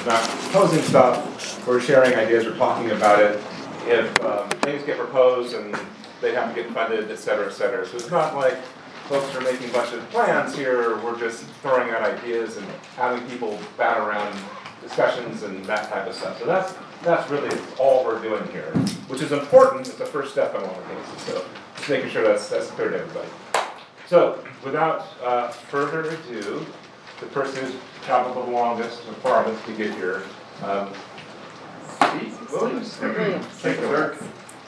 not proposing stuff, we're sharing ideas, we're talking about it. If things get proposed and they have to get funded, et cetera, et cetera. So it's not like folks are making a bunch of plans here, we're just throwing out ideas and having people bat around discussions and that type of stuff. So that's really all we're doing here, which is important. It's the first step in all the cases. So just making sure that's clear to everybody. So without further ado, the person who's traveled the longest and farthest to get here, Steve Williams. Thank you, sir.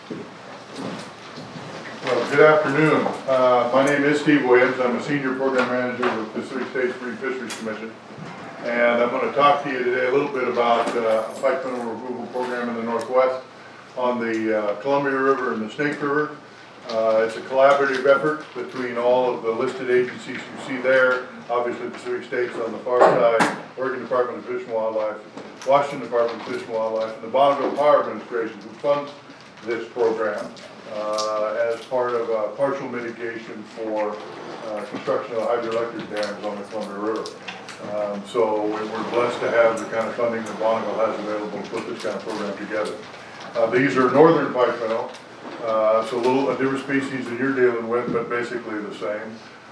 Well, good afternoon. My name is Steve Williams. I'm a senior program manager with the Pacific States Marine Fisheries Commission. And I'm going to talk to you today a little bit about a pike minnow removal program in the Northwest on the Columbia River and the Snake River. It's a collaborative effort between all of the listed agencies you see there. Obviously, Pacific States on the far side, Oregon Department of Fish and Wildlife, Washington Department of Fish and Wildlife, and the Bonneville Power Administration, who funds this program as part of a partial mitigation for construction of hydroelectric dams on the Columbia River. So we're blessed to have the kind of funding that Bonneville has available to put this kind of program together. These are northern pike minnow, so a different species than you're dealing with, but basically the same.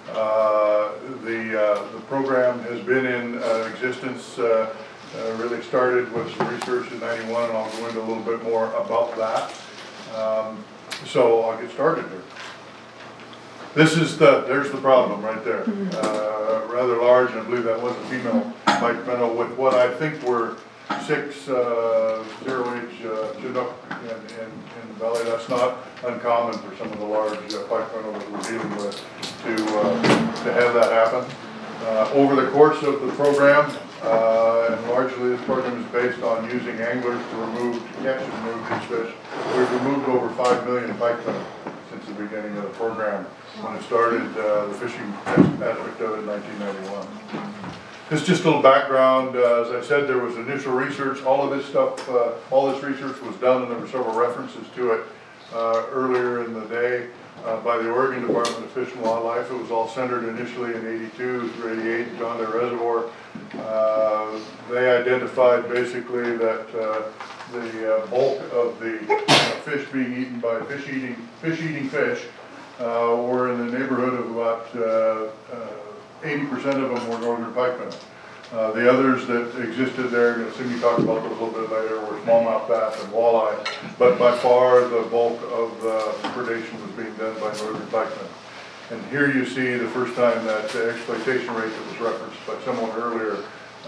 The program has been in existence, really started with some research in '91, and I'll go into a little bit more about that. So I'll get started here. There's the problem right there. Rather large, and I believe that was a female pike minnow with what I think were 6 zero-age Chinook in the belly. That's not uncommon for some of the large pike minnows that we're dealing with to have that happen. Over the course of the program, and largely this program is based on using anglers to catch and remove these fish. We've removed over 5 million pike minnow since the beginning of the program when it started the fishing aspect of it in 1991. This is just a little background. As I said, there was initial research. All of this stuff, all this research was done, and there were several references to it earlier in the day by the Oregon Department of Fish and Wildlife. It was all centered initially in '82 through '88, John Day Reservoir. They identified basically that the bulk of the fish being eaten by fish-eating fish were in the neighborhood of about 80% of them were northern pike minnow. The others that existed there, you'll see me talk about those a little bit later, were smallmouth bass and walleye, but by far the bulk of the predation was being done by northern pike minnow. And here you see the first time that the exploitation rate that was referenced by someone earlier,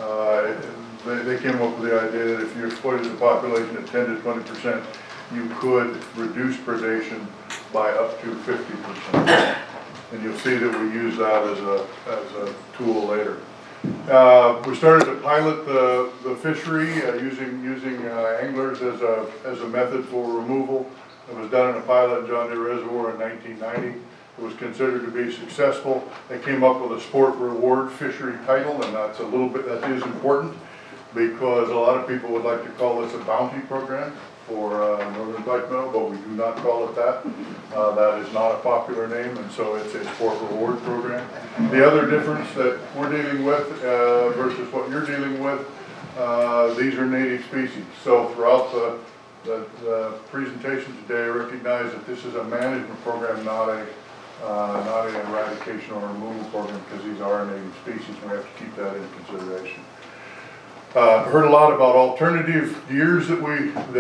they came up with the idea that if you exploited the population at 10 to 20%, you could reduce predation by up to 50%. And you'll see that we use that as a tool later. We started to pilot the fishery using anglers as a method for removal. It was done in a pilot at John Day Reservoir in 1990. It was considered to be successful. They came up with a sport reward fishery title, and that is important because a lot of people would like to call this a bounty program for northern pike minnow, but we do not call it that. That is not a popular name, and so it's a sport reward program. The other difference that we're dealing with versus what you're dealing with, these are native species. So throughout the presentation today, I recognize that this is a management program, not an eradication or removal program, because these are native species, and we have to keep that in consideration. Heard a lot about alternative gears that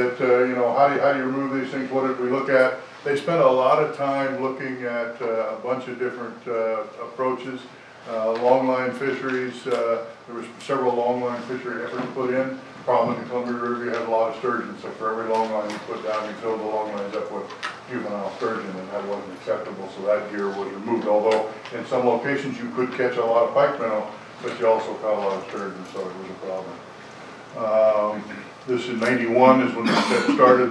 how do you remove these things? What did we look at? They spent a lot of time looking at a bunch of different approaches. Longline fisheries, there was several longline fishery efforts put in. Problem in the Columbia River, you had a lot of sturgeon, so for every longline you put down, you fill the longlines up with juvenile sturgeon, and that wasn't acceptable, so that gear was removed. Although in some locations you could catch a lot of pike minnow, but you also caught a lot of sturgeon, so it was a problem. This in '91 is when we started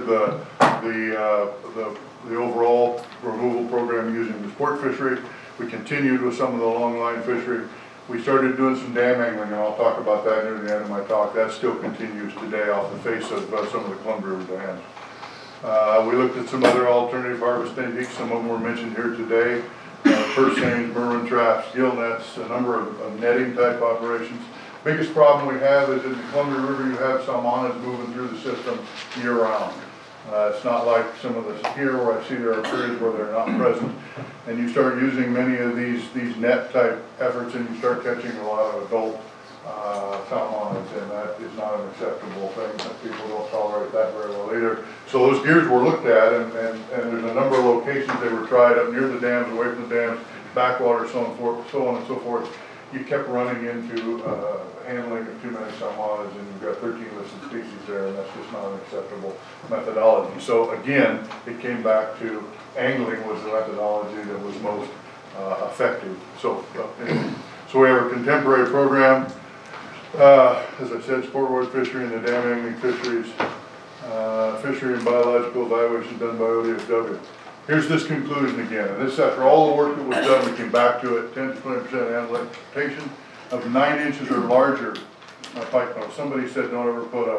the overall removal program using the sport fishery. We continued with some of the longline fishery. We started doing some dam angling, and I'll talk about that near the end of my talk. That still continues today off the face of some of the Columbia River dams. We looked at some other alternative harvest techniques. Some of them were mentioned here today. Purse seines, Merwin traps, gill nets, a number of netting type operations. Biggest problem we have is in the Columbia River, you have salmonids moving through the system year round. It's not like some of this here where I see there are periods where they're not present. And you start using many of these net type efforts and you start catching a lot of adult salmonids, and that is not an acceptable thing. People don't tolerate that very well either. So those gears were looked at, and there's a number of locations they were tried up near the dams, away from the dams, backwater, so on and so forth. You kept running into handling of too many salmonids, and you've got 13 listed species there, and that's just not an acceptable methodology. So again, it came back to angling was the methodology that was most effective. So we have a contemporary program. As I said, sportward fishery and the dam angling fisheries, fishery and biological evaluation done by ODFW. Here's this conclusion again, and this after all the work that was done, we came back to it, 10 to 20% animal exploitation of 9 inches or larger pike nose. Somebody said don't ever put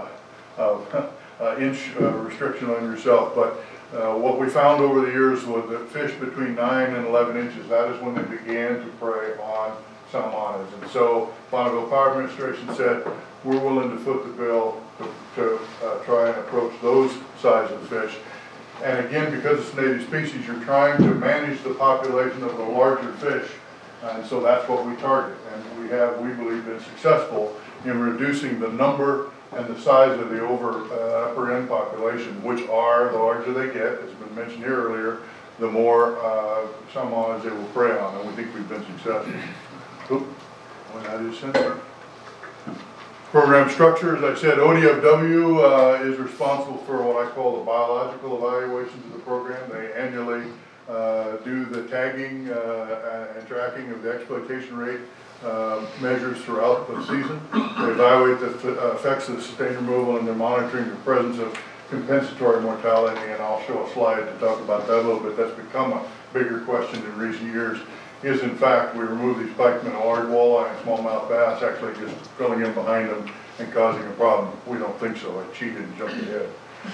a inch restriction on yourself, but what we found over the years was that fish between 9 and 11 inches, that is when they began to prey on salmonids. And so Bonneville Power Administration said, we're willing to foot the bill to try and approach those size of fish. And again, because it's a native species, you're trying to manage the population of the larger fish. And so that's what we target. And we believe, been successful in reducing the number and the size of the upper end population, which are, the larger they get, as has been mentioned here earlier, the more salmonids they will prey on. And we think we've been successful. Oop, well, that is censored. Program structure, as I said, ODFW is responsible for what I call the biological evaluations of the program. They annually do the tagging and tracking of the exploitation rate measures throughout the season. They evaluate the effects of the sustained removal, and they're monitoring the presence of compensatory mortality, and I'll show a slide to talk about that a little bit. That's become a bigger question in recent years. Is in fact we remove these pikemen, large walleye and smallmouth bass, actually just filling in behind them and causing a problem. We don't think so. I cheated and jumped ahead.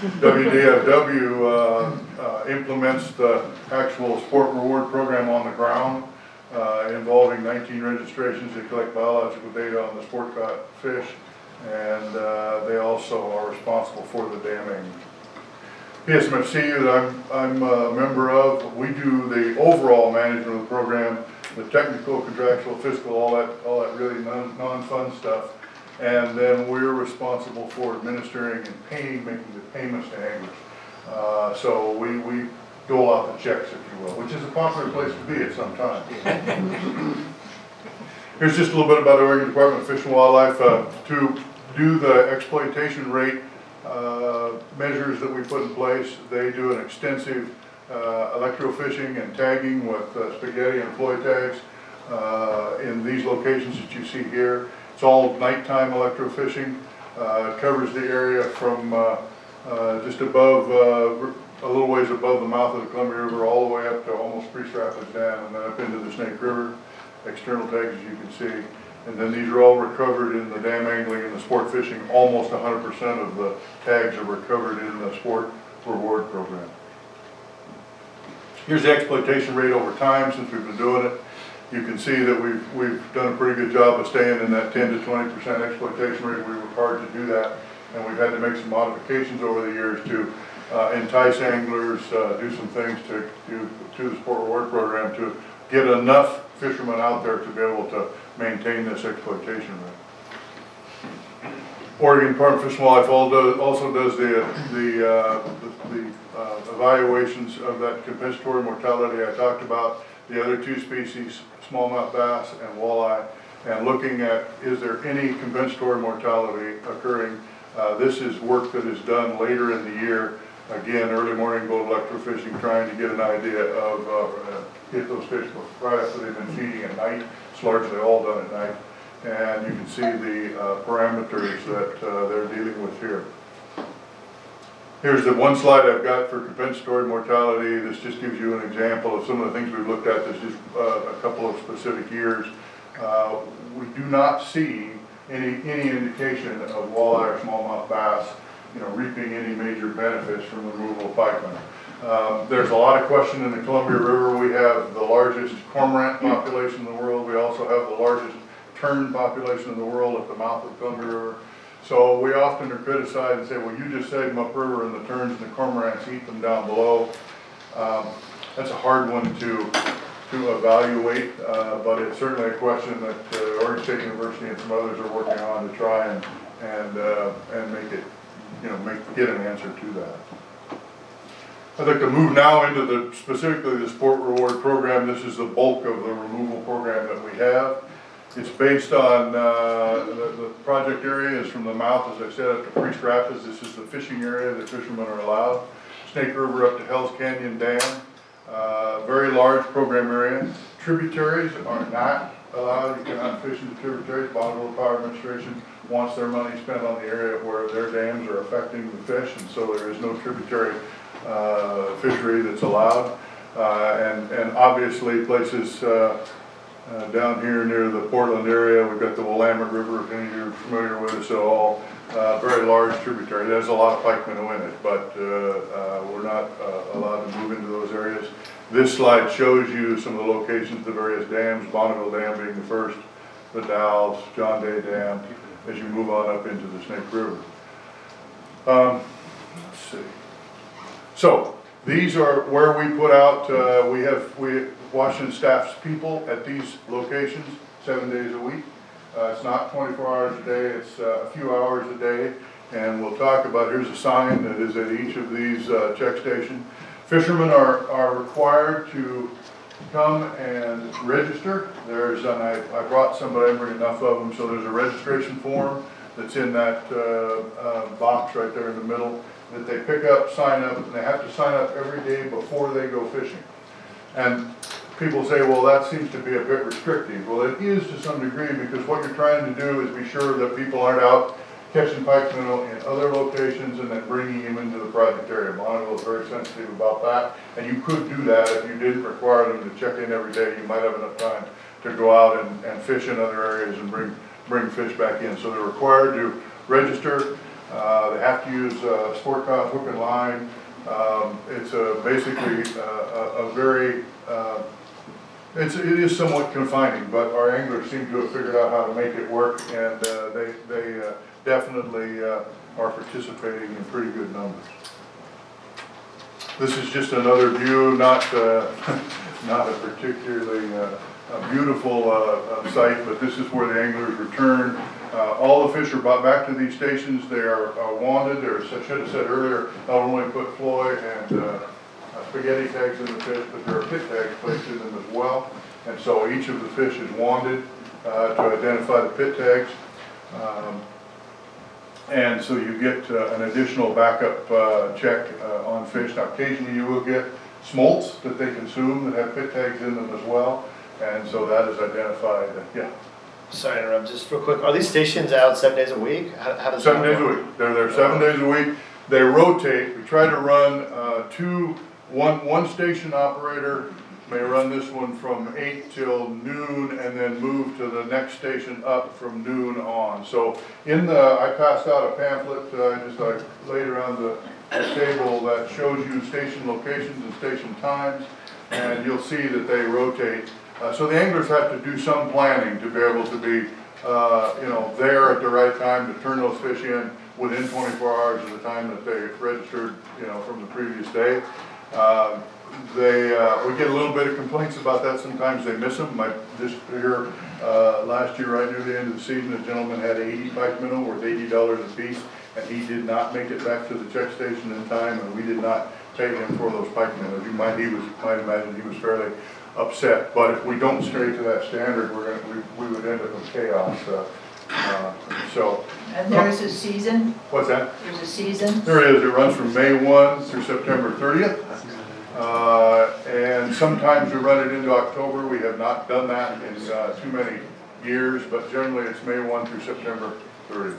WDFW implements the actual sport reward program on the ground, involving 19 registrations. They collect biological data on the sport caught fish, and they also are responsible for the damming. PSMFC that I'm a member of, we do the overall management of the program, the technical, contractual, fiscal, all that really non-fun stuff. And then we're responsible for administering and paying, making the payments to anglers. So we dole out the checks, if you will, which is a popular place to be at some time. Here's just a little bit about the Oregon Department of Fish and Wildlife. To do the exploitation rate measures that we put in place, they do an extensive electrofishing and tagging with spaghetti and floy tags in these locations that you see here. It's all nighttime electrofishing. It covers the area from just above, a little ways above the mouth of the Columbia River, all the way up to almost Priest Rapids Dam, and then up into the Snake River. External tags, as you can see. And then these are all recovered in the dam angling and the sport fishing. Almost 100% of the tags are recovered in the sport reward program. Here's the exploitation rate over time since we've been doing it. You can see that we've done a pretty good job of staying in that 10 to 20% exploitation rate. We worked hard to do that, and we've had to make some modifications over the years to entice anglers, do some things to the sport reward program to get enough fishermen out there to be able to maintain this exploitation rate. Oregon Department of Fish and Wildlife also does the evaluations of that compensatory mortality I talked about, the other two species, smallmouth bass and walleye, and looking at is there any compensatory mortality occurring. This is work that is done later in the year. Again, early morning boat electrofishing, trying to get an idea of hit those fish right after they've been feeding at night. It's largely all done at night. And you can see the parameters that they're dealing with here. Here's the one slide I've got for compensatory mortality. This just gives you an example of some of the things we've looked at. This is a couple of specific years. We do not see any indication of walleye or smallmouth bass reaping any major benefits from the removal of pikemen. There's a lot of question in the Columbia River. We have the largest cormorant population in the world. We also have the largest tern population in the world at the mouth of the Columbia River. So we often are criticized and say, well, you just save them upriver and the terns and the cormorants eat them down below. That's a hard one to evaluate, but it's certainly a question that Oregon State University and some others are working on to try and make it, get an answer to that. I'd like to move now into specifically the Sport Reward program. This is the bulk of the removal program that we have. It's based on, the project area is from the mouth, as I said, up to Priest Rapids. This is the fishing area that fishermen are allowed. Snake River up to Hell's Canyon Dam. Very large program area. Tributaries are not allowed. You cannot fish in the tributaries. Bonneville Power Administration wants their money spent on the area where their dams are affecting the fish, and so there is no tributary fishery that's allowed. And obviously places down here near the Portland area, we've got the Willamette River, if any of you are familiar with it at all. Very large tributary. There's a lot of pike minnow in it, but we're not allowed to move into those areas. This slide shows you some of the locations of the various dams, Bonneville Dam being the first, the Dalles, John Day Dam, as you move on up into the Snake River. Let's see. So these are where we put out, we Washington staffs people at these locations 7 days a week. It's not 24 hours a day, it's a few hours a day. And we'll talk about, here's a sign that is at each of these check stations. Fishermen are required to come and register. There's, and I brought some, but I didn't bring enough of them, so there's a registration form that's in that box right there in the middle that they pick up, sign up, and they have to sign up every day before they go fishing. And people say, well, that seems to be a bit restrictive. Well, it is to some degree, because what you're trying to do is be sure that people aren't out catching pike minnow in other locations and then bringing them into the project area. Bonneville is very sensitive about that, and you could do that if you didn't require them to check in every day. You might have enough time to go out and fish in other areas and bring fish back in. So they're required to register. They have to use sport cod, hook and line. It's basically a very it is somewhat confining, but our anglers seem to have figured out how to make it work, and they definitely are participating in pretty good numbers. This is just another view, not not a particularly beautiful site, but this is where the anglers return. All the fish are brought back to these stations. They are wanded, or I should have said earlier, not only put Floyd and spaghetti tags in the fish, but there are pit tags placed in them as well. And so each of the fish is wanded to identify the pit tags. And so you get an additional backup check on fish. Now occasionally you will get smolts that they consume that have pit tags in them as well. And so that is identified, yeah. Sorry to interrupt, just real quick. Are these stations out 7 days a week? How does 7 that days a work? week. They're there 7 days a week. They rotate. We try to run one station operator may run this one from 8 till noon and then move to the next station up from noon on. So I passed out a pamphlet just like laid around the table that shows you station locations and station times, and you'll see that they rotate. So the anglers have to do some planning to be able to be there at the right time to turn those fish in within 24 hours of the time that they registered, from the previous day. We get a little bit of complaints about that. Sometimes they miss them. Last year, right near the end of the season, a gentleman had 80 pike minnow worth $80 a piece, and he did not make it back to the check station in time, and we did not pay him for those pike minnows. You might imagine he was fairly upset. But if we don't stray to that standard, we would end up in chaos. And there's a season? What's that? There's a season? There is. It runs from May 1 through September 30th. And sometimes we run it into October. We have not done that in too many years, but generally it's May 1 through September 30th.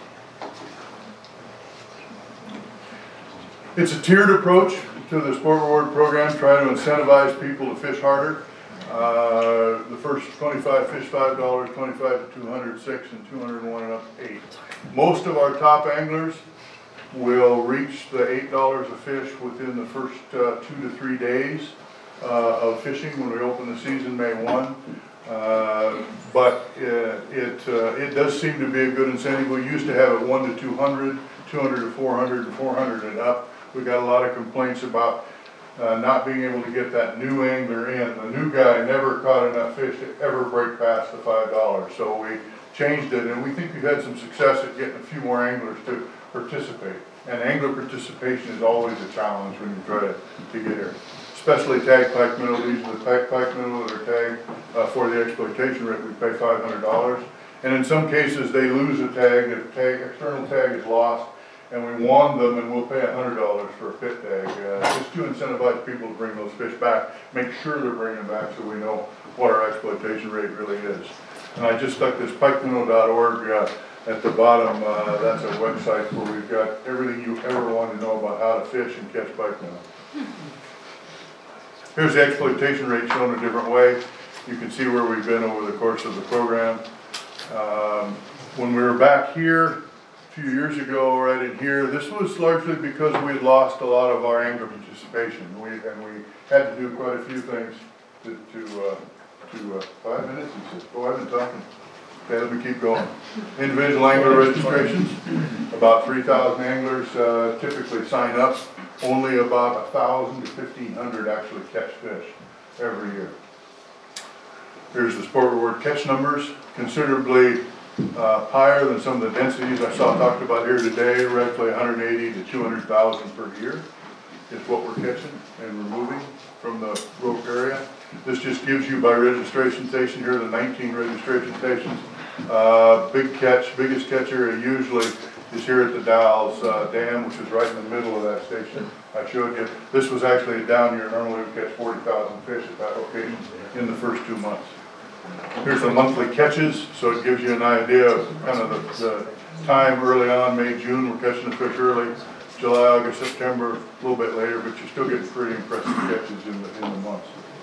It's a tiered approach to the Sport Reward program, trying to incentivize people to fish harder. The first 25 fish $5, 25 to 200, 6, and 201 and up 8. Most of our top anglers will reach the $8 a fish within the first 2 to 3 days of fishing when we open the season May 1. But it does seem to be a good incentive. We used to have it 1 to 200, 200 to 400, and 400 and up. We got a lot of complaints about not being able to get that new angler in. The new guy never caught enough fish to ever break past the $5. So we changed it, and we think we've had some success at getting a few more anglers to participate. And angler participation is always a challenge when you try to get here. Especially tag pike minnow. These are the pike minnow that are tagged for the exploitation rate. We pay $500. And in some cases, they lose a tag. If external tag is lost, and we wand them, and we'll pay $100 for a pit tag, just to incentivize people to bring those fish back, make sure they're bringing them back so we know what our exploitation rate really is. And I just stuck this pikeminnow.org at the bottom. That's a website where we've got everything you ever want to know about how to fish and catch pike minnow. Here's the exploitation rate shown a different way. You can see where we've been over the course of the program. When we were back here, a few years ago, right in here, this was largely because we had lost a lot of our angler participation. We had to do quite a few things to 5 minutes, he says. Oh, I've been talking. Okay, let me keep going. Individual angler registrations, about 3,000 anglers typically sign up. Only about 1,000 to 1,500 actually catch fish every year. Here's the Sport Reward catch numbers, considerably higher than some of the densities I saw talked about here today. Roughly 180 to 200,000 per year is what we're catching and removing from the rogue area. This just gives you by registration station here, the 19 registration stations. Biggest catch area usually is here at the Dalles Dam, which is right in the middle of that station I showed you. This was actually down here. Normally we catch 40,000 fish at that location in the first 2 months. Here's the monthly catches, so it gives you an idea of kind of the time early on, May, June, we're catching the fish early. July, August, September, a little bit later, but you're still getting pretty impressive catches in the months.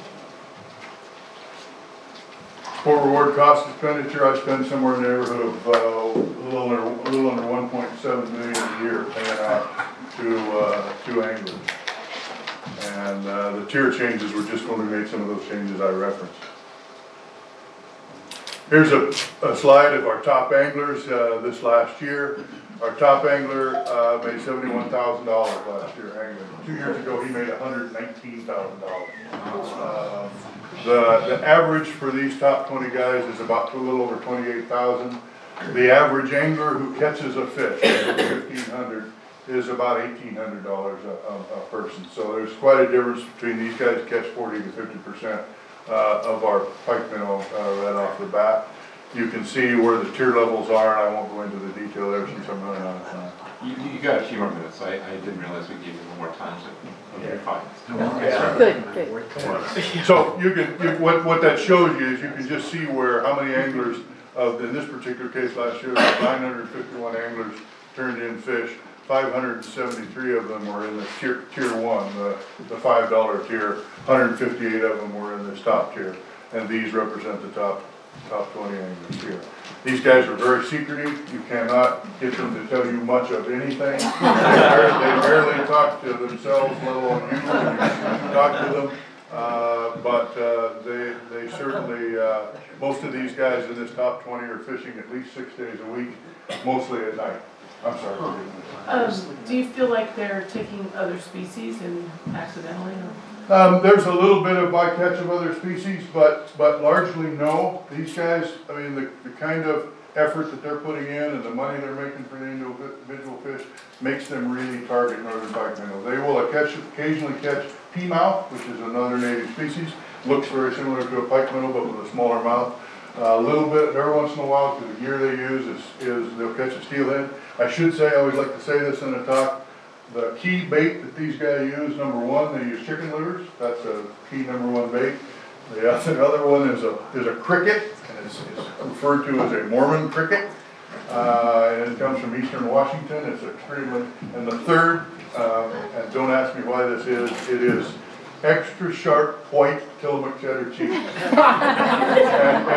Sport Reward cost expenditure, I spend somewhere in the neighborhood of a little under 1.7 million a year paying out to anglers. And the tier changes were just when we made some of those changes I referenced. Here's a slide of our top anglers this last year. Our top angler made $71,000 last year angling. 2 years ago he made $119,000. The average for these top 20 guys is about a little over $28,000. The average angler who catches a fish, $1,500, is about $1,800 a person. So there's quite a difference between these guys catch 40 to 50% of our pike minnow right off the bat. You can see where the tier levels are, and I won't go into the detail there since I'm running out of time. You got a few more minutes. I didn't realize we gave you more time, so you're fine. Good. So what that shows you is you can just see how many anglers, in this particular case last year, 951 anglers turned in fish. 573 of them were in the tier 1, the $5 tier. 158 of them were in this top tier, and these represent the top 20 anglers here. These guys are very secretive. You cannot get them to tell you much of anything. They barely talk to themselves, let alone you when you talk to them. But they certainly, most of these guys in this top 20 are fishing at least 6 days a week, mostly at night. I'm sorry. Do you feel like they're taking other species and accidentally? There's a little bit of bycatch of other species, but largely no. These guys, I mean, the kind of effort that they're putting in and the money they're making for the individual fish makes them really target northern pike minnow. They will occasionally catch peamouth, which is another native species. Looks very similar to a pike minnow, but with a smaller mouth. A little bit every once in a while, because the gear they use is they'll catch a steelhead. I should say, I always like to say this in a talk, the key bait that these guys use, number one, they use chicken livers. That's a key number one bait. The other one is a cricket, and it's referred to as a Mormon cricket. And it comes from eastern Washington. It's extremely, and the third, and don't ask me why this is, it is extra sharp white Tillamook cheddar cheese. and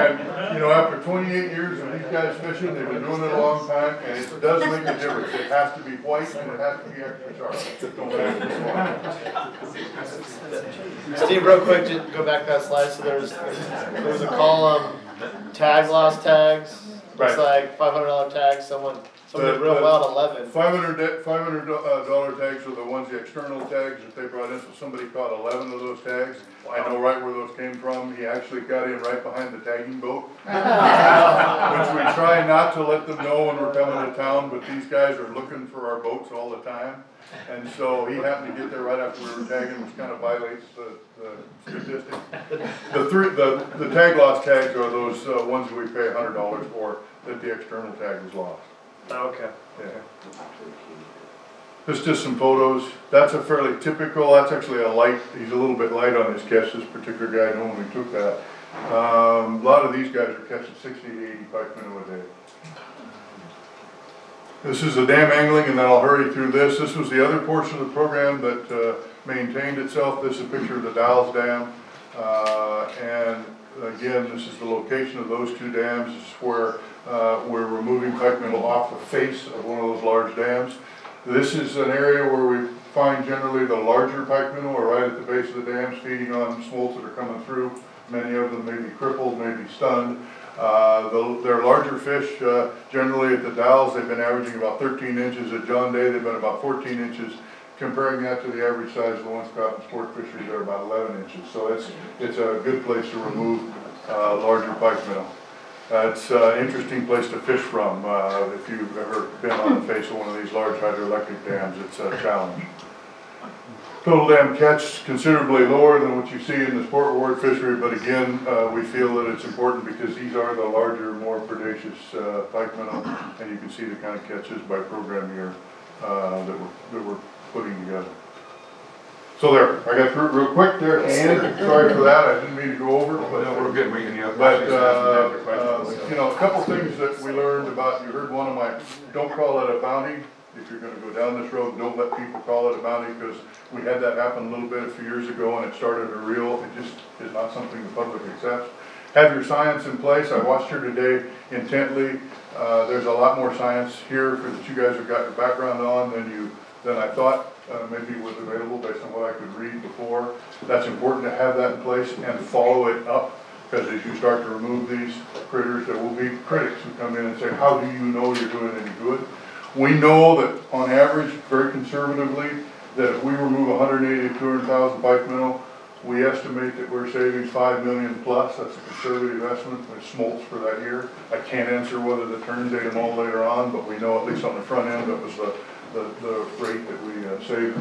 You know, after 28 years of these guys fishing, they've been doing it a long time, and it does make a difference. It has to be white and it has to be extra sharp. Don't have to be white. Steve, real quick, just go back to that slide. So there was a column, tag loss tags. Looks like $500 tags. Someone did real well at 11. $500 tags are the ones, the external tags that they brought in, so somebody caught 11 of those tags. I know right where those came from. He actually got in right behind the tagging boat, which we try not to let them know when we're coming to town, but these guys are looking for our boats all the time. And so he happened to get there right after we were tagging, which kind of violates the statistic. The tag loss tags are those ones that we pay $100 for, that the external tag was lost. Okay. Yeah. This is just some photos. That's a fairly typical, that's actually a light, he's a little bit light on his catch, this particular guy, I know when we took that. A lot of these guys are catching 60 to 80 pike minnow a day. This is the dam angling, and then I'll hurry through this. This was the other portion of the program that maintained itself. This is a picture of the Dalles Dam. And again, this is the location of those two dams. This is where we're removing pike minnow off the face of one of those large dams. This is an area where we find generally the larger pike minnow are right at the base of the dams, feeding on smolts that are coming through. Many of them may be crippled, may be stunned. They're larger fish, generally at the Dalles, they've been averaging about 13 inches. At John Day, they've been about 14 inches. Comparing that to the average size of the ones caught in sport fisheries, they're about 11 inches. So it's a good place to remove larger pike minnow. It's an interesting place to fish from. If you've ever been on the face of one of these large hydroelectric dams, it's a challenge. Total dam catch considerably lower than what you see in the sport reward fishery, but again, we feel that it's important because these are the larger, more predaceous pike minnow, and you can see the kind of catches by program here that we're putting together. So there, I got through it real quick there, and sorry for that, I didn't mean to go over. But no, we're good. We can, you know, a couple things that we learned about. You heard one of my, don't call it a bounty. If you're going to go down this road, don't let people call it a bounty, because we had that happen a little bit a few years ago, and it started a reel. It just is not something the public accepts. Have your science in place. I watched her today intently. There's a lot more science here that you guys have got your background on than I thought maybe was available based on what I could read before. That's important to have that in place and follow it up, because as you start to remove these critters, there will be critics who come in and say, how do you know you're doing any good? We know that on average, very conservatively, that if we remove 180 to 200,000 pike minnow, we estimate that we're saving 5 million plus. That's a conservative estimate with smolts for that year. I can't answer whether the turn date and all later on, but we know at least on the front end that was the rate that we saved.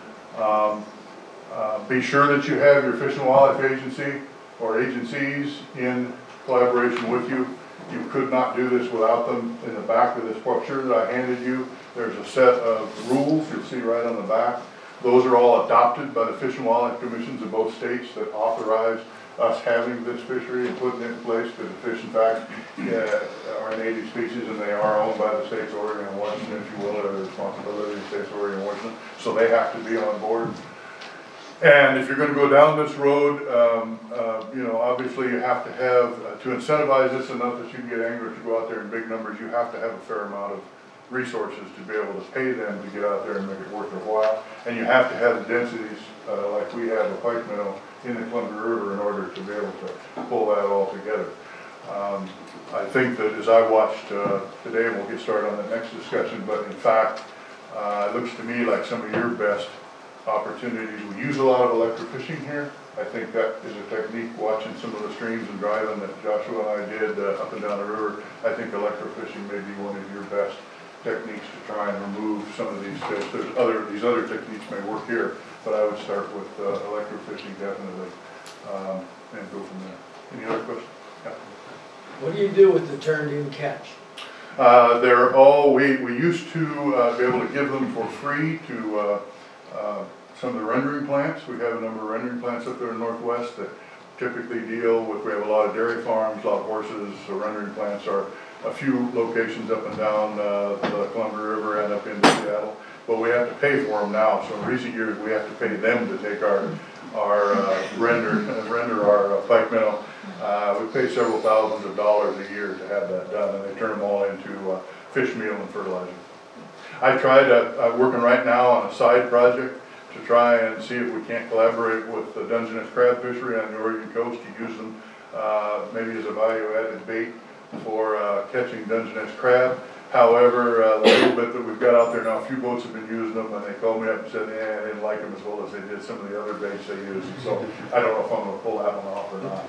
Be sure that you have your Fish and Wildlife Agency or agencies in collaboration with you. You could not do this without them. In the back of this brochure that I handed you, there's a set of rules you'll see right on the back. Those are all adopted by the Fish and Wildlife Commissions of both states that authorize us having this fishery and putting it in place, because the fish, in fact, are a native species, and they are owned by the states of Oregon and Washington, if you will, or the responsibility of the states of Oregon and Washington. So they have to be on board. And if you're going to go down this road, you know, obviously you have to have, to incentivize this enough that you can get anglers to go out there in big numbers, you have to have a fair amount of resources to be able to pay them to get out there and make it worth their while. And you have to have the densities like we have a pike minnow in the Columbia River in order to be able to pull that all together. I think that as I watched today, and we'll get started on the next discussion, but in fact, it looks to me like some of your best opportunities. We use a lot of electrofishing here. I think that is a technique, watching some of the streams and driving that Joshua and I did up and down the river. I think electrofishing may be one of your best techniques to try and remove some of these fish. These other techniques may work here, but I would start with electrofishing definitely, and go from there. Any other questions? Yeah. What do you do with the turned-in catch? They're all, we used to be able to give them for free to some of the rendering plants. We have a number of rendering plants up there in Northwest that typically deal with, we have a lot of dairy farms, a lot of horses, so rendering plants are a few locations up and down the Columbia River and up into Seattle, but we have to pay for them now. So in recent years, we have to pay them to take our render our pike minnow. We pay several thousands of dollars a year to have that done, and they turn them all into fish meal and fertilizer. I tried, I'm working right now on a side project to try and see if we can't collaborate with the Dungeness crab fishery on the Oregon coast to use them maybe as a value-added bait for catching Dungeness crab. However, the little bit that we've got out there now, a few boats have been using them, and they called me up and said, I didn't like them as well as they did some of the other baits they used. So I don't know if I'm going to pull that one off or not.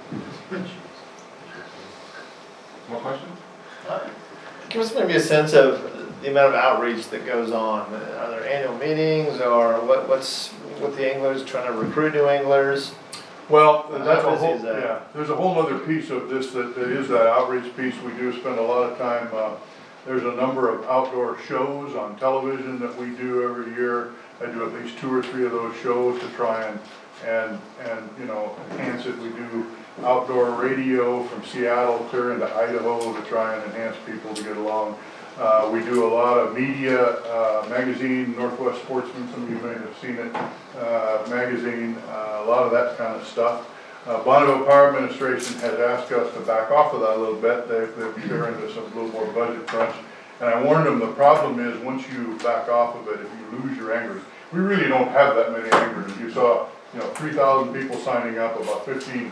More questions? Give us maybe a sense of the amount of outreach that goes on. Are there annual meetings, or what's with the anglers trying to recruit new anglers? Well, that's How a busy whole, is that? yeah, there's a whole other piece of this that is that outreach piece. We do spend a lot of time, there's a number of outdoor shows on television that we do every year. I do at least 2 or 3 of those shows to try and you know, enhance it. We do outdoor radio from Seattle clear into Idaho to try and enhance people to get along. We do a lot of media, magazine, Northwest Sportsman, some of you may have seen it, magazine, a lot of that kind of stuff. Bonneville Power Administration has asked us to back off of that a little bit. They're into some little more budget crunch. And I warned them, the problem is once you back off of it, if you lose your anglers, we really don't have that many anglers. You saw, 3,000 people signing up, about 1,300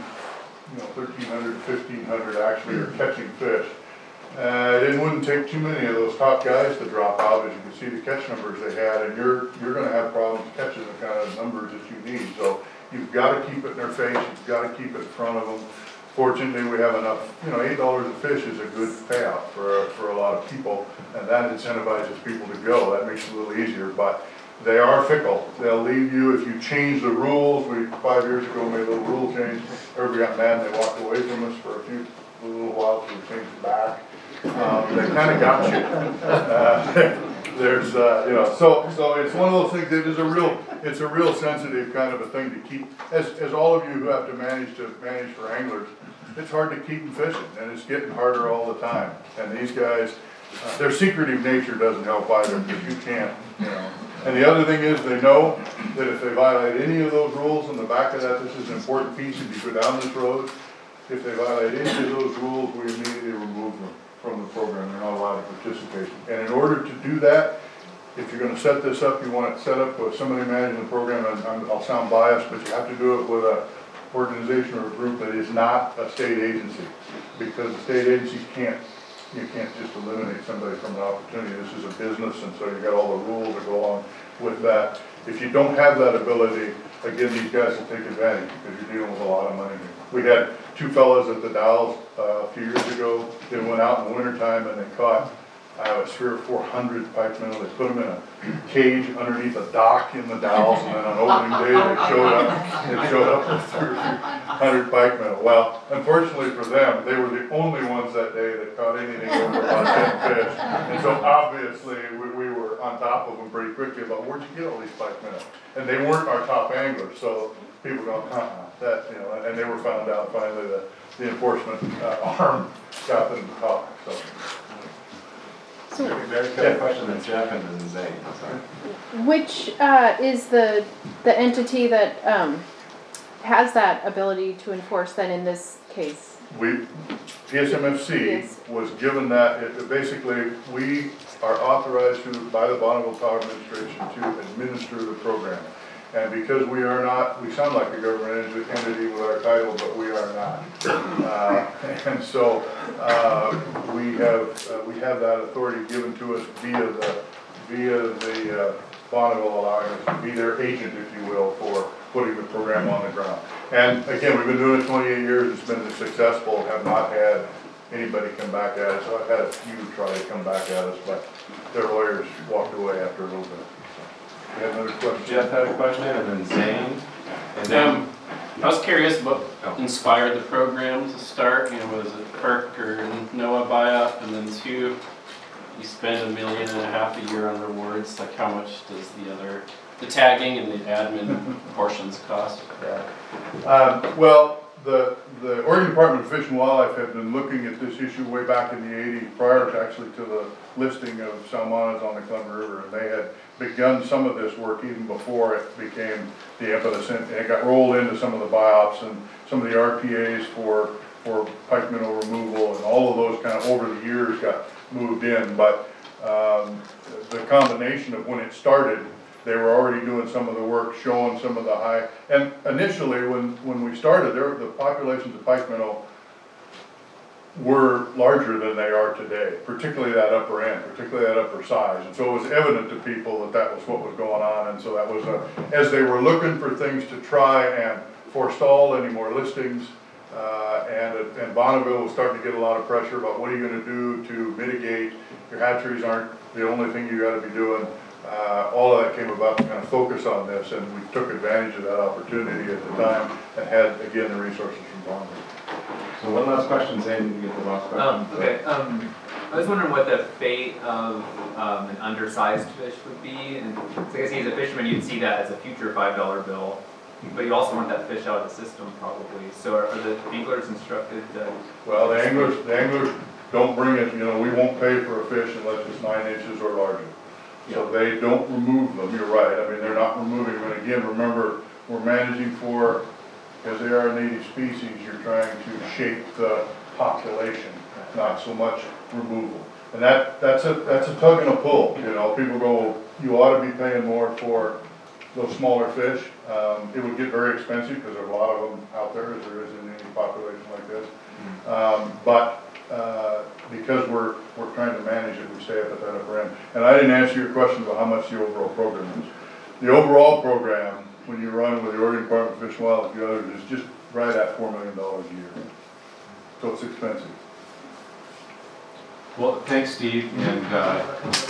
to 1,500 actually are catching fish. It wouldn't take too many of those top guys to drop out, as you can see the catch numbers they had, and you're going to have problems catching the kind of numbers that you need. So you've got to keep it in their face. You've got to keep it in front of them. Fortunately, we have enough. $8 a fish is a good payout for a lot of people, and that incentivizes people to go. That makes it a little easier, but they are fickle. They'll leave you if you change the rules. We 5 years ago made a little rule change. Everybody got mad and they walked away from us for a little while, so we changed it back. They kind of got you. There's, so it's one of those things that is it's a real sensitive kind of a thing to keep, as all of you who have to manage for anglers, it's hard to keep them fishing, and it's getting harder all the time. And these guys, their secretive nature doesn't help either, because you can't, And the other thing is, they know that if they violate any of those rules, in the back of that, this is an important piece, if you go down this road, if they violate any of those rules, we immediately remove them from the program. They're not allowed to participate. And in order to do that, if you're going to set this up, you want it set up with somebody managing the program, and I'll sound biased, but you have to do it with an organization or a group that is not a state agency, because the state agencies you can't just eliminate somebody from an opportunity. This is a business, and so you've got all the rules that go along with that. If you don't have that ability, again, these guys will take advantage because you're dealing with a lot of money. We had 2 fellas at the Dalles a few years ago. They went out in the wintertime and they caught 300 or 400 pike minnow. They put them in a cage underneath a dock in the Dalles, and then on opening day they showed up with 300 or 400 pike minnow. Well, unfortunately for them, they were the only ones that day that caught anything over about 10 fish. And so obviously we were on top of them pretty quickly about where'd you get all these pike minnow? And they weren't our top anglers, so people go, that, and they were found out finally that the enforcement arm got them to talk. So. Very good question that Jeff and then Zane. Which is the entity that has that ability to enforce then in this case? PSMFC was given that, basically, we are authorized by the Bonneville Power Administration to administer the program. And because we are not, we sound like a government entity with our title, but we are not. And so we have that authority given to us via the Bonneville allowing us to be their agent, if you will, for putting the program on the ground. And again, we've been doing it 28 years. It's been successful. Have not had anybody come back at us. So I've had a few try to come back at us, but their lawyers walked away after a little bit. You have another question? Jeff had a question, and then Zane. And then, I was curious what inspired the program to start. Was it PERC or NOAA buy-up? And then 2, you spend $1.5 million a year on rewards. Like, how much does the tagging and the admin portions cost? Yeah. Well, the Oregon Department of Fish and Wildlife had been looking at this issue way back in the 80s, prior to actually to the listing of salmonids on the Columbia River, and they had begun some of this work even before it became the impetus, and it got rolled into some of the biops and some of the RPAs for for pike minnow removal, and all of those kind of over the years got moved in, but, the combination of when it started, they were already doing some of the work, showing some of the high, and initially, when we started, the populations of pike minnow were larger than they are today, particularly that upper end, particularly that upper size. And so it was evident to people that that was what was going on, and so that was as they were looking for things to try and forestall any more listings, and Bonneville was starting to get a lot of pressure about what are you gonna do to mitigate, your hatcheries aren't the only thing you gotta be doing. All of that came about to kind of focus on this, and we took advantage of that opportunity at the time and had, again, the resources from Bonneville. So one last question, Zane, you get the last question. Okay, I was wondering what the fate of an undersized fish would be, and so I guess as a fisherman, you'd see that as a future $5 bill, but you also want that fish out of the system probably. So are the anglers instructed to? Well, the anglers don't bring it, we won't pay for a fish unless it's 9 inches or larger. So they don't remove them, you're right, I mean, they're not removing them, and again, remember, we're managing for, because they are a native species, you're trying to shape the population, not so much removal. And that's a tug and a pull, people go, you ought to be paying more for those smaller fish. It would get very expensive because there are a lot of them out there, as there is in any population like this. But because we're trying to manage it, we stay up at that upper end. And I didn't answer your question about how much the overall program is. The overall program, when you run with the Oregon Department of Fish and Wildlife, the others, is just right at $4 million a year. So it's expensive. Well, thanks, Steve, and